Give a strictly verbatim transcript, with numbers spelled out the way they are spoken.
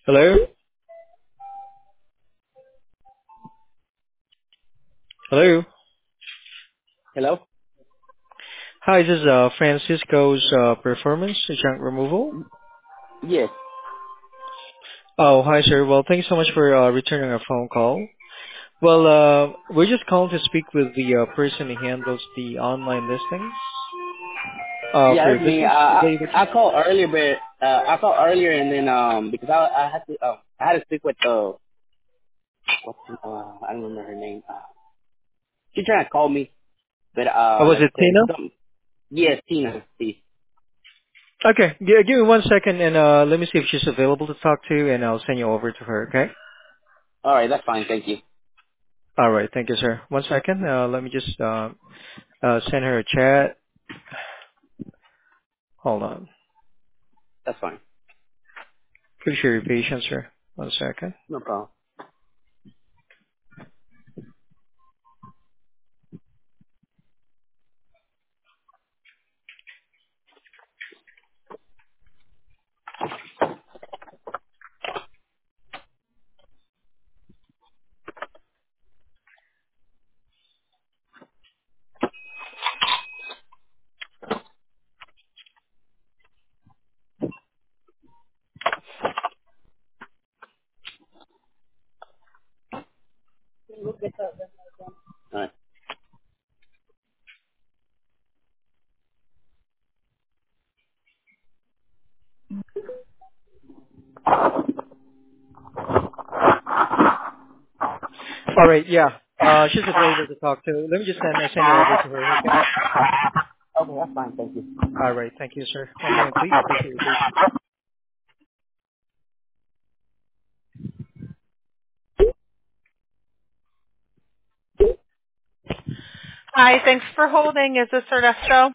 Hello? Hello? Hello? Hi, this is uh, Francisco's uh, Performance Junk Removal. Yes. Oh, hi, sir. Well, thank you so much for uh, returning our phone call. Well, uh, we're just calling to speak with the uh, person who handles the online listings uh, Yeah, for your that's me. Uh, business. I David. I called earlier, but uh, I called earlier, and then um because I I had to uh, I had to speak with uh what's uh, I don't remember her name. Uh, she tried to call me, but Oh, uh was like it I said, Tina? something. Yes, Tina. Please. Okay, G- give me one second and uh, let me see if she's available to talk to, and I'll send you over to her, okay? All right, that's fine. Thank you. All right, thank you, sir. One second. Uh, let me just uh, uh, send her a chat. Hold on. That's fine. Appreciate your patience, sir. One second. No problem. All right. All right, yeah. Uh, she's available to talk to. Let me just send, uh, send you over to her, okay? Okay, that's fine. Thank you. All right, thank you, sir. One moment, please. Appreciate your patience. Hi, thanks for holding. Is this Ernesto?